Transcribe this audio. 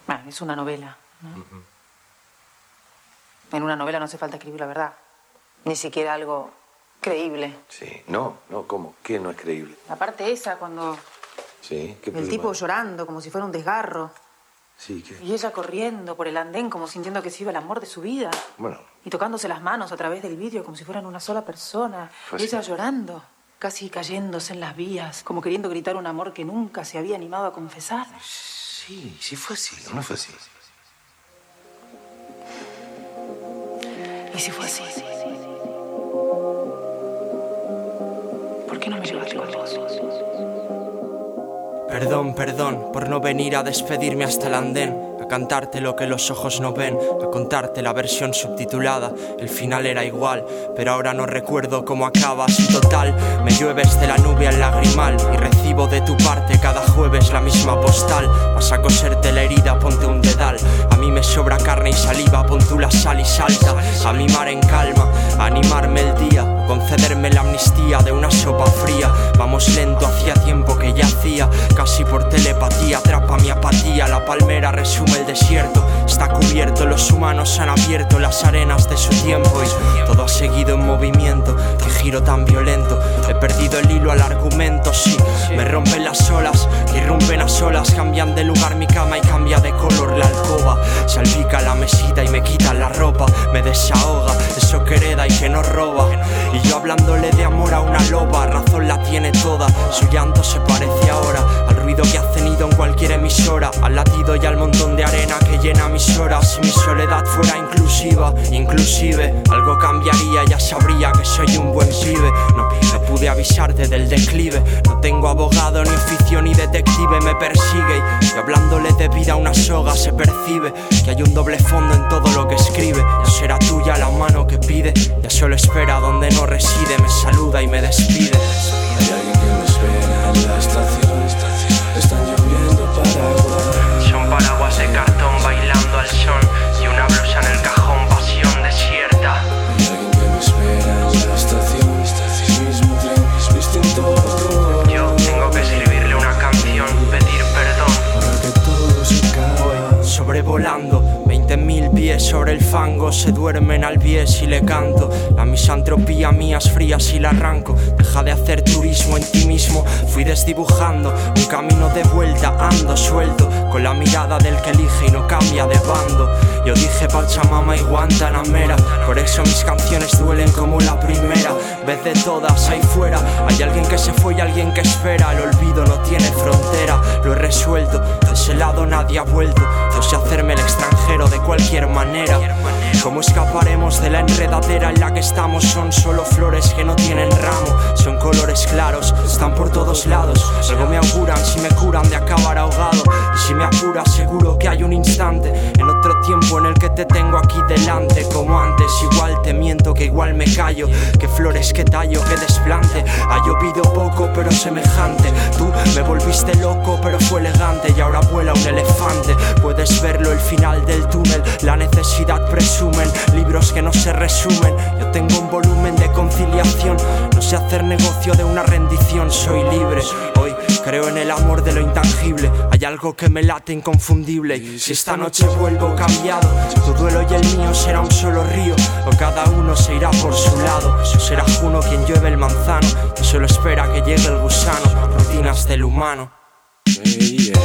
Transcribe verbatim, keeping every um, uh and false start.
Bueno, es una novela, ¿no? Uh-huh. En una novela no hace falta escribir la verdad. Ni siquiera algo creíble. Sí, no, no, ¿cómo? ¿Qué no es creíble? La parte esa, cuando... Sí, ¿qué el tipo llorando, como si fuera un desgarro. Sí, ¿qué? Y ella corriendo por el andén, como sintiendo que se iba el amor de su vida. Bueno. Y tocándose las manos a través del vidrio, como si fueran una sola persona. Pues y ella sí. llorando, casi cayéndose en las vías, como queriendo gritar un amor que nunca se había animado a confesar. Sí, sí fue así, ¿o no fue así? ¿Y si fue así? ¿Por qué no me llevaste con vos? Perdón, perdón, por no venir a despedirme hasta el andén, a cantarte lo que los ojos no ven, a contarte la versión subtitulada. El final era igual, pero ahora no recuerdo cómo acaba. Si total, me llueves de la nube al lagrimal y recibo de tu parte cada jueves la misma postal. Vas a coserte la herida, ponte un dedal. A mí me sobra carne y saliva, pon tú la sal y salta. A mimar en calma, a animarme el día, o concederme la amnistía de una sopa fría. Vamos lento, hacía tiempo que ya hacía, casi por telepatía, atrapa mi apatía. La palmera resume el desierto, está cubierto, los humanos han abierto las arenas de su tiempo y todo ha seguido en movimiento. Qué giro tan violento, he perdido el hilo al argumento, sí. Me rompen las olas, que irrumpen a solas, cambian de lugar mi cama y cambia de color la alcoba. Salpica la mesita y me quitan la ropa, me desahoga eso que hereda y que no roba. Y yo hablándole de amor a una loba, razón la tiene toda, su llanto se parece ahora al ruido que ha cenido en cualquier emisora, al latido y al montón de arena que llena mis horas. Si mi soledad fuera inclusiva, inclusive algo cambiaría, ya sabría que soy un buen pibe. No, no pude avisarte del declive, no tengo abogado, ni oficio, ni detective, me persigue. Y hablándole de vida a una soga se percibe que hay un doble fondo en todo lo que escribe. Ya será tuya la mano que pide, ya solo espera donde no reside, me saluda y me despide. Hay alguien que me espera en la estación, están lloviendo paraguas. Son paraguas de cartón bailando al son y una blusa en el cajón, pasión desierta. Hay alguien que me espera en la estación, mismo tren, distinto otro. Yo tengo que escribirle una canción, pedir perdón. Para que todo se acabe. Sobrevolando, veinte mil pies sobre el fango, se duermen al pie si le canto. La misantropía mía es fría si la arranco. Deja de hacer turismo en ti mismo, fui desdibujando un camino de vuelta, ando suelto, con la mirada del que elige y no cambia de bando. Yo dije Pachamama y Guantanamera, por eso mis canciones duelen como la primera vez de todas. Ahí fuera hay alguien que se fue y alguien que espera, el olvido no tiene frontera, lo he resuelto, de ese lado nadie ha vuelto. Yo sé hacerme el extranjero de cualquier manera. ¿Cómo escaparemos de la enredadera en la que estamos? Son solo flores que no tienen ramo, son colores claros, están por todos lados. Algo me auguran si me curan de acabar ahogado, y si me apura seguro que hay un instante en otro tiempo en el que te tengo aquí delante. Como antes, igual te miento, que igual me callo, que flores, que tallo, que desplante. Ha llovido poco pero semejante, tú me volviste loco pero fue elegante. Y ahora vuela un elefante, puedes verlo, el final del túnel, la necesidad presumen, libros que no se resumen. Yo tengo un volumen de conciliación, no sé hacer negocio de una rendición, soy libre. Hoy creo en el amor de lo intangible, hay algo que me late inconfundible. Y si esta noche vuelvo cambiado, tu duelo y el mío será un solo río, o cada uno se irá por su lado. O será Juno quien llueve el manzano, que solo espera que llegue el gusano, rutinas del humano. Yeah.